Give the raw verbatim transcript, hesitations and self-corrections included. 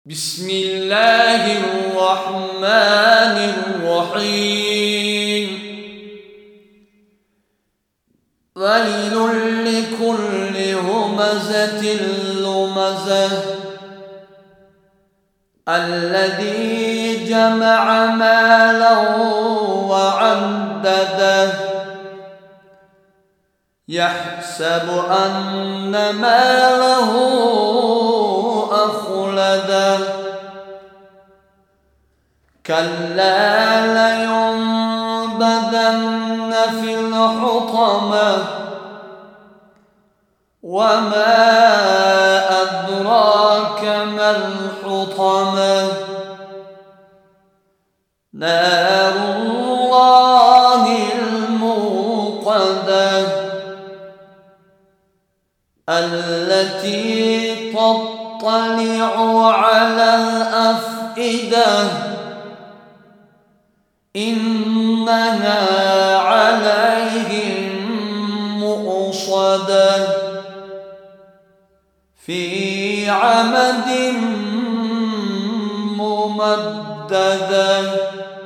بسم الله الرحمن الرحيم. ويل لكل همزة لمزة الذي جمع مالا وعدده يحسب أن ماله أخلده كلا لينبذن في الحطمة وما أدراك ما الحطمة نار الله الموقدة التي تطلع على الأفئدة إنها عليهم مؤصدة في عمد ممددة.